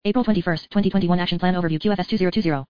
April 21st, 2021 Action Plan Overview QFS 2020.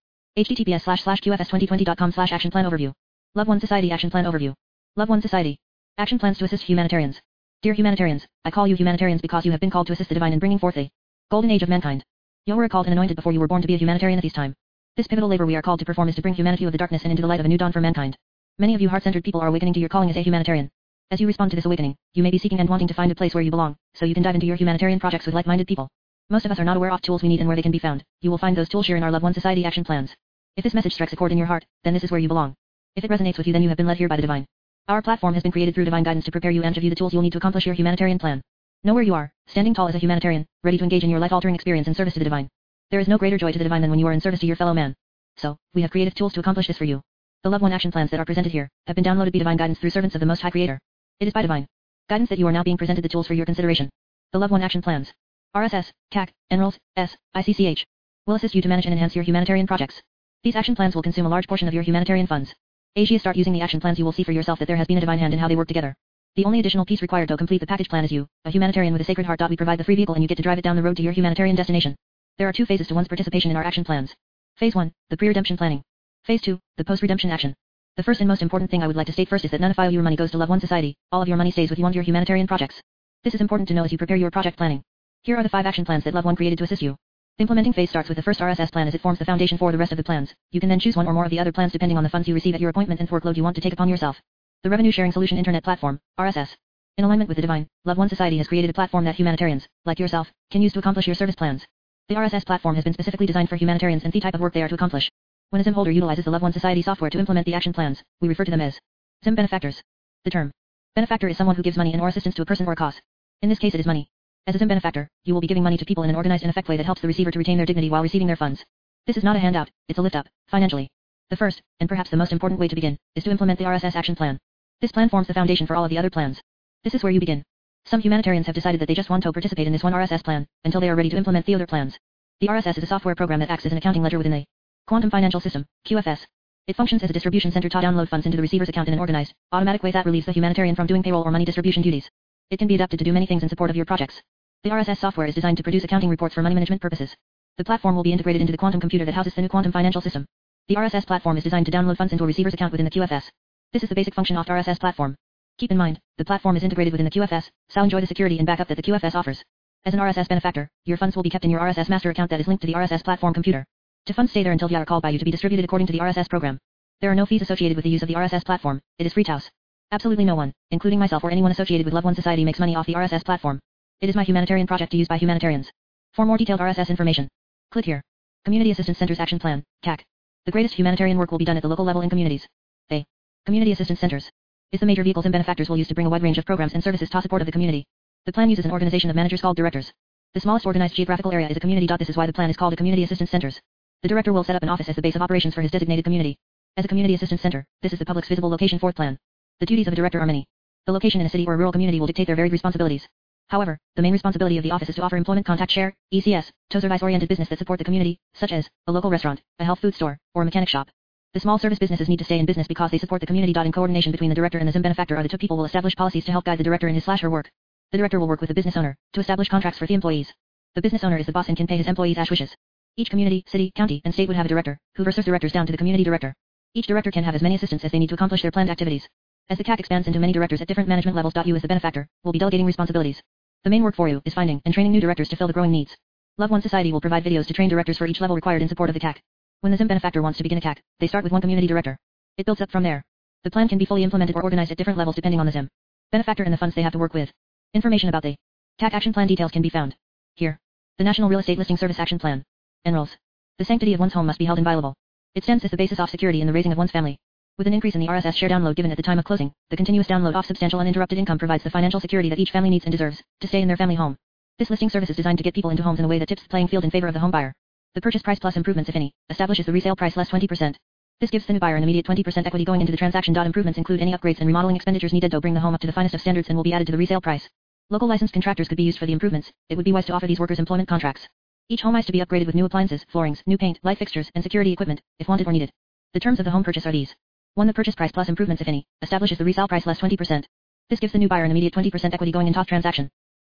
https://qfs2020.com/action plan overview. Love One Society Action Plan Overview. Love One Society. Action plans to assist humanitarians. Dear humanitarians, I call you humanitarians because you have been called to assist the divine in bringing forth a golden age of mankind. You were called and anointed before you were born to be a humanitarian at this time. This pivotal labor we are called to perform is to bring humanity out of the darkness and into the light of a new dawn for mankind. Many of you heart-centered people are awakening to your calling as a humanitarian. As you respond to this awakening, you may be seeking and wanting to find a place where you belong, so you can dive into your humanitarian projects with like-minded people. Most of us are not aware of tools we need and where they can be found. You will find those tools here in our Love One Society action plans. If this message strikes a chord in your heart, then this is where you belong. If it resonates with you, then you have been led here by the divine. Our platform has been created through divine guidance to prepare you and give you the tools you'll need to accomplish your humanitarian plan. Know where you are, standing tall as a humanitarian, ready to engage in your life-altering experience in service to the divine. There is no greater joy to the divine than when you are in service to your fellow man. So, we have creative tools to accomplish this for you. The Love One action plans that are presented here have been downloaded by divine guidance through servants of the Most High Creator. It is by divine guidance that you are now being presented the tools for your consideration. The Love One action plans. RSS, CAC, Enrolls, ICCH. Will assist you to manage and enhance your humanitarian projects. These action plans will consume a large portion of your humanitarian funds. As you start using the action plans, you will see for yourself that there has been a divine hand in how they work together. The only additional piece required to complete the package plan is you, a humanitarian with a sacred heart. We provide the free vehicle and you get to drive it down the road to your humanitarian destination. There are two phases to one's participation in our action plans. Phase 1, the pre-redemption planning. Phase 2, the post-redemption action. The first and most important thing I would like to state first is that none of your money goes to Love One Society. All of your money stays with you and your humanitarian projects. This is important to know as you prepare your project planning. Here are the 5 action plans that Love One created to assist you. The implementing phase starts with the first RSS plan as it forms the foundation for the rest of the plans. You can then choose one or more of the other plans depending on the funds you receive at your appointment and workload you want to take upon yourself. The Revenue Sharing Solution Internet Platform, RSS. In alignment with the divine, Love One Society has created a platform that humanitarians, like yourself, can use to accomplish your service plans. The RSS platform has been specifically designed for humanitarians and the type of work they are to accomplish. When a ZIM holder utilizes the Love One Society software to implement the action plans, we refer to them as ZIM benefactors. The term benefactor is someone who gives money and or assistance to a person or a cause. In this case it is money. As a ZIM benefactor, you will be giving money to people in an organized and effective way that helps the receiver to retain their dignity while receiving their funds. This is not a handout, it's a lift up, financially. The first, and perhaps the most important way to begin, is to implement the RSS action plan. This plan forms the foundation for all of the other plans. This is where you begin. Some humanitarians have decided that they just want to participate in this one RSS plan, until they are ready to implement the other plans. The RSS is a software program that acts as an accounting ledger within a quantum financial system, QFS. It functions as a distribution center to download funds into the receiver's account in an organized, automatic way that relieves the humanitarian from doing payroll or money distribution duties. It can be adapted to do many things in support of your projects. The RSS software is designed to produce accounting reports for money management purposes. The platform will be integrated into the quantum computer that houses the new quantum financial system. The RSS platform is designed to download funds into a receiver's account within the QFS. This is the basic function of the RSS platform. Keep in mind, the platform is integrated within the QFS, so enjoy the security and backup that the QFS offers. As an RSS benefactor, your funds will be kept in your RSS master account that is linked to the RSS platform computer. The funds stay there until they are called by you to be distributed according to the RSS program. There are no fees associated with the use of the RSS platform. It is free to use. Absolutely no one, including myself or anyone associated with Love One Society, makes money off the RSS platform. It is my humanitarian project to use by humanitarians. For more detailed RSS information, click here. Community Assistance Centers Action Plan, CAC. The greatest humanitarian work will be done at the local level in communities. They. Community Assistance Centers is the major vehicles and benefactors will use to bring a wide range of programs and services to support of the community. The plan uses an organization of managers called directors. The smallest organized geographical area is a community. This is why the plan is called a Community Assistance Centers. The director will set up an office as the base of operations for his designated community. As a Community Assistance Center, this is the public's visible location for the plan. The duties of a director are many. The location in a city or a rural community will dictate their varied responsibilities. However, the main responsibility of the office is to offer employment contact share, ECS, to service-oriented business that support the community, such as a local restaurant, a health food store, or a mechanic shop. The small service businesses need to stay in business because they support the community. In coordination between the director and the ZIM benefactor are the two people will establish policies to help guide the director in his/her work. The director will work with the business owner to establish contracts for the employees. The business owner is the boss and can pay his employees as wishes. Each community, city, county, and state would have a director, who serves directors down to the community director. Each director can have as many assistants as they need to accomplish their planned activities. As the CAC expands into many directors at different management levels, you as the benefactor will be delegating responsibilities. The main work for you is finding and training new directors to fill the growing needs. Love One Society will provide videos to train directors for each level required in support of the CAC. When the ZIM benefactor wants to begin a CAC, they start with one community director. It builds up from there. The plan can be fully implemented or organized at different levels depending on the ZIM benefactor and the funds they have to work with. Information about the CAC action plan details can be found here. The National Real Estate Listing Service Action Plan. Enrolls. The sanctity of one's home must be held inviolable. It stands as the basis of security in the raising of one's family. With an increase in the RSS share download given at the time of closing, the continuous download of substantial uninterrupted income provides the financial security that each family needs and deserves to stay in their family home. This listing service is designed to get people into homes in a way that tips the playing field in favor of the home buyer. The purchase price plus improvements, if any, establishes the resale price less 20%. This gives the new buyer an immediate 20% equity going into the transaction. Improvements include any upgrades and remodeling expenditures needed to bring the home up to the finest of standards and will be added to the resale price. Local licensed contractors could be used for the improvements. It would be wise to offer these workers employment contracts. Each home is to be upgraded with new appliances, floorings, new paint, light fixtures, and security equipment, if wanted or needed. The terms of the home purchase are these. 1. The purchase price plus improvements, if any, establishes the resale price less 20%. This gives the new buyer an immediate 20% equity going into the transaction.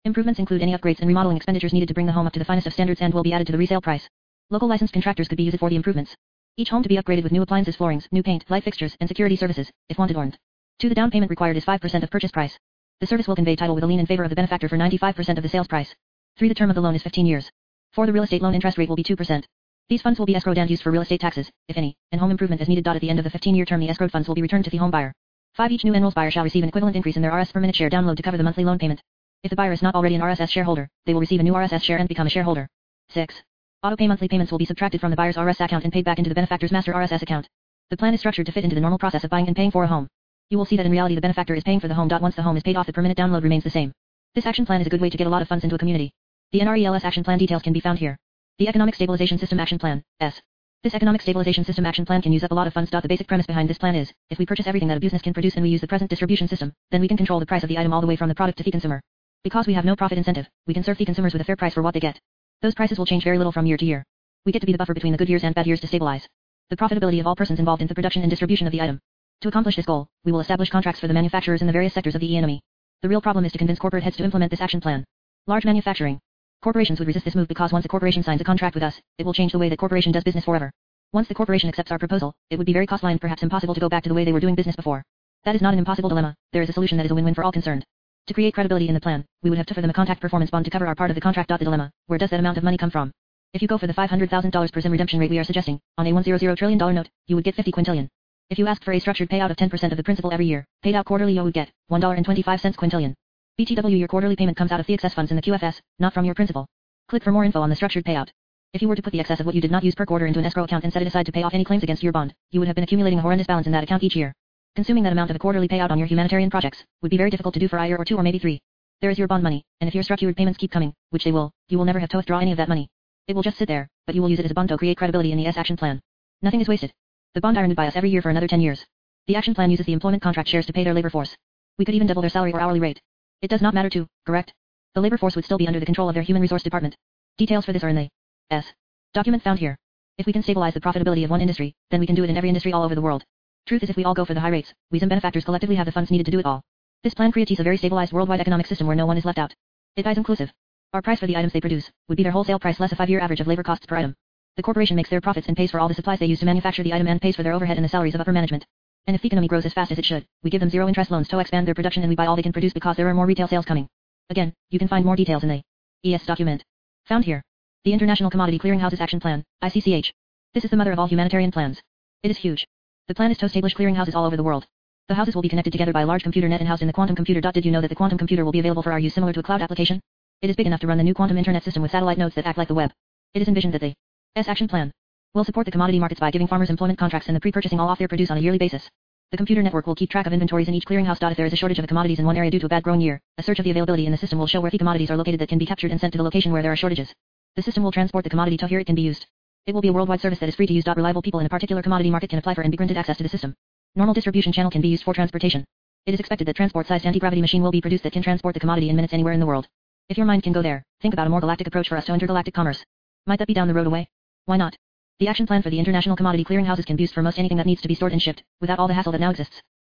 Improvements include any upgrades and remodeling expenditures needed to bring the home up to the finest of standards and will be added to the resale price. Local licensed contractors could be used for the improvements. Each home to be upgraded with new appliances, floorings, new paint, light fixtures, and security services, if wanted orned. 2. The down payment required is 5% of purchase price. The service will convey title with a lien in favor of the benefactor for 95% of the sales price. 3. The term of the loan is 15 years. 4. The real estate loan interest rate will be 2%. These funds will be escrowed and used for real estate taxes, if any, and home improvement as needed. At the end of the 15-year term, the escrowed funds will be returned to the home buyer. 5. Each new enrolls buyer shall receive an equivalent increase in their RS per minute share download to cover the monthly loan payment. If the buyer is not already an RSS shareholder, they will receive a new RSS share and become a shareholder. 6. Auto-pay monthly payments will be subtracted from the buyer's RS account and paid back into the benefactor's master RSS account. The plan is structured to fit into the normal process of buying and paying for a home. You will see that in reality the benefactor is paying for the home. Once the home is paid off, the per minute download remains the same. This action plan is a good way to get a lot of funds into a community. The NRELS action plan details can be found here. The Economic Stabilization System Action Plan, S. This Economic Stabilization System Action Plan can use up a lot of funds. The basic premise behind this plan is, if we purchase everything that a business can produce and we use the present distribution system, then we can control the price of the item all the way from the product to the consumer. Because we have no profit incentive, we can serve the consumers with a fair price for what they get. Those prices will change very little from year to year. We get to be the buffer between the good years and bad years to stabilize the profitability of all persons involved in the production and distribution of the item. To accomplish this goal, we will establish contracts for the manufacturers in the various sectors of the economy. The real problem is to convince corporate heads to implement this action plan. Large manufacturing. Corporations would resist this move because once a corporation signs a contract with us, it will change the way that corporation does business forever. Once the corporation accepts our proposal, it would be very costly and perhaps impossible to go back to the way they were doing business before. That is not an impossible dilemma, there is a solution that is a win-win for all concerned. To create credibility in the plan, we would have to offer them a contact performance bond to cover our part of the contract. The dilemma, where does that amount of money come from? If you go for the $500,000 per ZIM redemption rate we are suggesting, on a $100 trillion note, you would get 50 quintillion. If you asked for a structured payout of 10% of the principal every year, paid out quarterly, you would get $1.25 quintillion. BTW, your quarterly payment comes out of the excess funds in the QFS, not from your principal. Click for more info on the structured payout. If you were to put the excess of what you did not use per quarter into an escrow account and set it aside to pay off any claims against your bond, you would have been accumulating a horrendous balance in that account each year. Consuming that amount of a quarterly payout on your humanitarian projects would be very difficult to do for a year or two or maybe 3. There is your bond money, and if your structured payments keep coming, which they will, you will never have to withdraw any of that money. It will just sit there, but you will use it as a bond to create credibility in the S action plan. Nothing is wasted. The bond are renewed by us every year for another 10 years. The action plan uses the employment contract shares to pay their labor force. We could even double their salary or hourly rate. It does not matter too, correct? The labor force would still be under the control of their human resource department. Details for this are in the S. document found here. If we can stabilize the profitability of one industry, then we can do it in every industry all over the world. Truth is, if we all go for the high rates, we ZIM benefactors collectively have the funds needed to do it all. This plan creates a very stabilized worldwide economic system where no one is left out. It is inclusive. Our price for the items they produce would be their wholesale price less a 5-year average of labor costs per item. The corporation makes their profits and pays for all the supplies they use to manufacture the item and pays for their overhead and the salaries of upper management. And if the economy grows as fast as it should, we give them zero interest loans to expand their production and we buy all they can produce because there are more retail sales coming. Again, you can find more details in the ES document found here. The International Commodity Clearinghouses Action Plan, ICCH. This is the mother of all humanitarian plans. It is huge. The plan is to establish clearinghouses all over the world. The houses will be connected together by a large computer net in-house in the quantum computer. Did you know that the quantum computer will be available for our use similar to a cloud application? It is big enough to run the new quantum internet system with satellite nodes that act like the web. It is envisioned that the S action plan will support the commodity markets by giving farmers employment contracts and the pre-purchasing all off their produce on a yearly basis. The computer network will keep track of inventories in each clearinghouse. If there is a shortage of the commodities in one area due to a bad grown year, a search of the availability in the system will show where the commodities are located that can be captured and sent to the location where there are shortages. The system will transport the commodity to here it can be used. It will be a worldwide service that is free to use. Reliable people in a particular commodity market can apply for and be granted access to the system. Normal distribution channel can be used for transportation. It is expected that transport-sized anti-gravity machine will be produced that can transport the commodity in minutes anywhere in the world. If your mind can go there, think about a more galactic approach for us to intergalactic commerce. Might that be down the road away? Why not? The action plan for the international commodity clearinghouses can be used for most anything that needs to be stored and shipped, without all the hassle that now exists.